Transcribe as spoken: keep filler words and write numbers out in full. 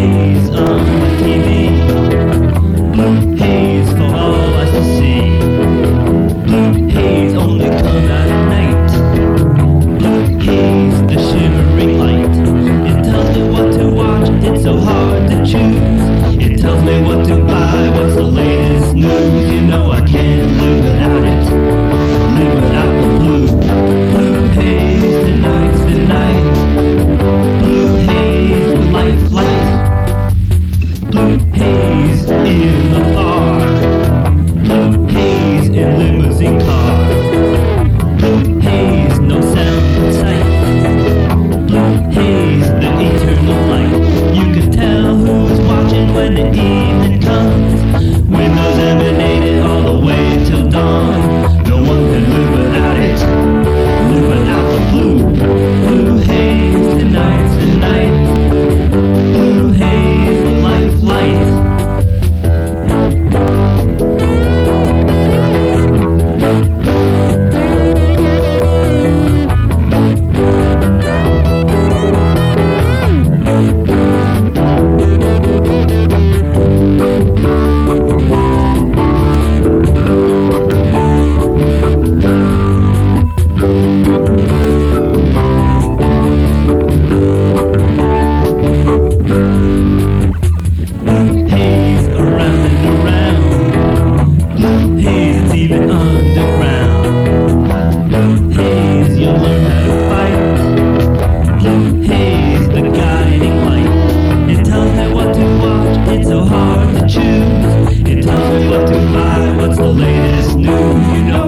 haze on the T V. Blue haze for all eyes to see. Blue haze only come at night. Blue haze, the shimmering light. It tells me what to watch, it's so hard to choose. It tells me what to buy, what's the latest news. You know I can't live without it. Live without the blue. Blue haze, tonight's the night. Blue haze, life light. Blue haze in the bar. Blue haze in limousine car. Blue haze, no sound in sight. Blue haze, the eternal light. You can tell who's watching when the evening comes. Windows emanated all the way till dawn. No one can live without it. Live without the blue. Blue haze, tonight's the night. Blue haze, the life light. Haze around and around. Blue haze, it's even underground. Blue haze, you'll learn how to fight. Blue haze, the guiding light. It tells me what to watch, it's so hard to choose. It tells me what to buy, what's the latest news. You know